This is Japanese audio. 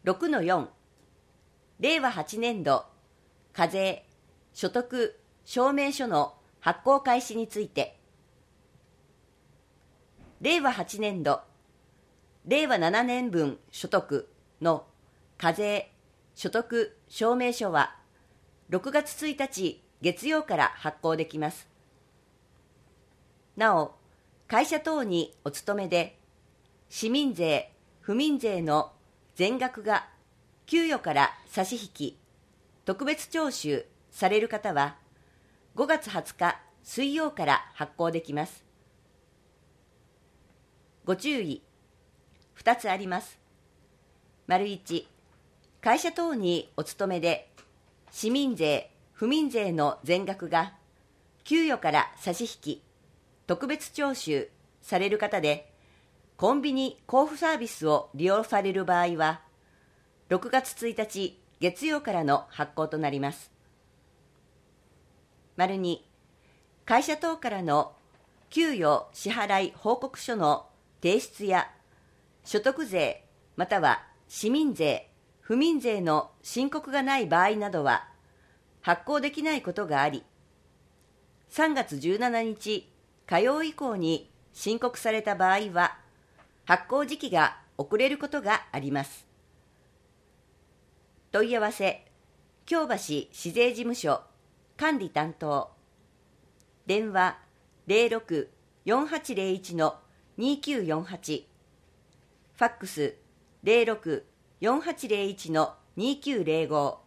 6-4 令和8年度課税所得証明書の発行開始について、令和8年度令和7年分所得の課税所得証明書は6月1日月曜から発行できます。なお、会社等にお勤めで市民税・府民税の全額が給与から差し引き特別徴収される方は5月20日水曜から発行できます。ご注意2つあります。1、会社等にお勤めで市民税・府民税の全額が給与から差し引き特別徴収される方でコンビニ交付サービスを利用される場合は6月1日月曜からの発行となります。2、会社等からの給与支払い報告書の提出や所得税または市民税・府民税の申告がない場合などは発行できないことがあり、3月17日火曜以降に申告された場合は発行時期が遅れることがあります。問い合わせ京橋市税事務所管理担当電話06-4801-2948ファックス06-4801-2905